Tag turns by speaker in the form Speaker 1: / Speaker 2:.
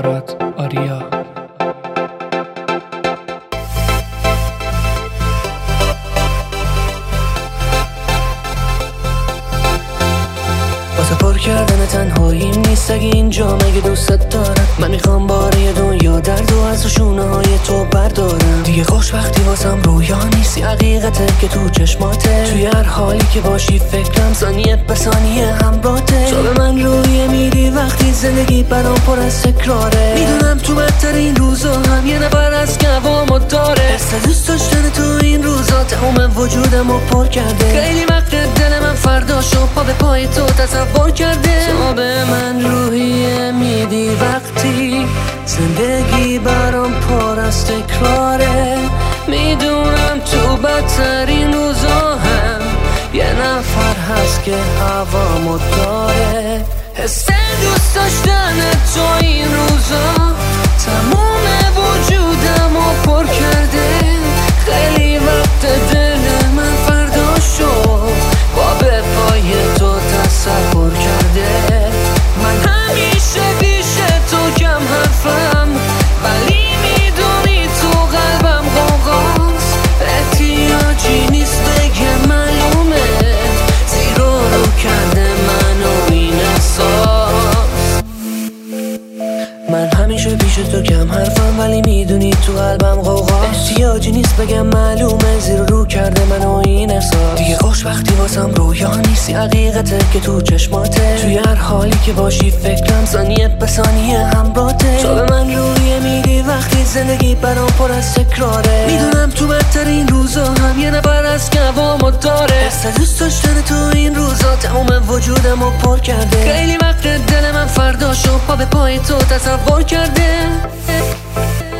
Speaker 1: آراد آریا.
Speaker 2: واسه پر کردن تنهاییم نیست اگه اینجا مگه دوستت دارم. من میخوام باره دنیا درد و از شونه های تو بردارم. دیگه خوشبختی واسم رویا نیست، حقیقته که تو چشماته. توی هر حالی که باشی فکرم ثانیه به ثانیه همراهته. تو به من رویه میدی وقتی زندگی برام پر از تکراره. میدونم تو بدترین روزا هم یه نفر از قوامو داره. حس دوست داشتن تو این روزا تمام وجودمو پر کرده. خیلی وقت دل من فرداشو پا به پای تو تصور کرده. تو به من روحیه میدی وقتی زندگی برام پر از تکراره. میدونم تو بدترین روزا هم یه نفر هست که هوامو داره. حس دوست داشتن تو این روزا تمام وجودمو پر کرده. خیلی وقت دل من فردا شد با به پای تو تصور کرده. من همیشه پیش تو کم حرفم ولی میدونی تو قلبم غوغاست. احتیاجی نیست بگم معلومه زیر و رو کرده منو این احساس. من همیشه پیش تو کم حرفم ولی میدونی تو قلبم غوغاست. احتیاجی نیست بگم معلومه زیر رو کرده منو این احساس. دیگه خوشبختی واسم رویا نیست، حقیقته که تو چشماته. توی هر حالی که باشی فکرم ثانیه به ثانیه همراهته. تو به من رویه میدی وقتی زندگی برام پر از تکراره. میدونم تو بدترین روزا هم یه نفر از قوامو داره. حس دوست داشتن تو این روزا تمام وجودمو پر کرده. خیلی وقت دل من فرداشو پا به پای تو تصور کرده.